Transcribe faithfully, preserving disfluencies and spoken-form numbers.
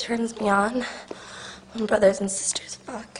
turns me on when brothers and sisters fuck.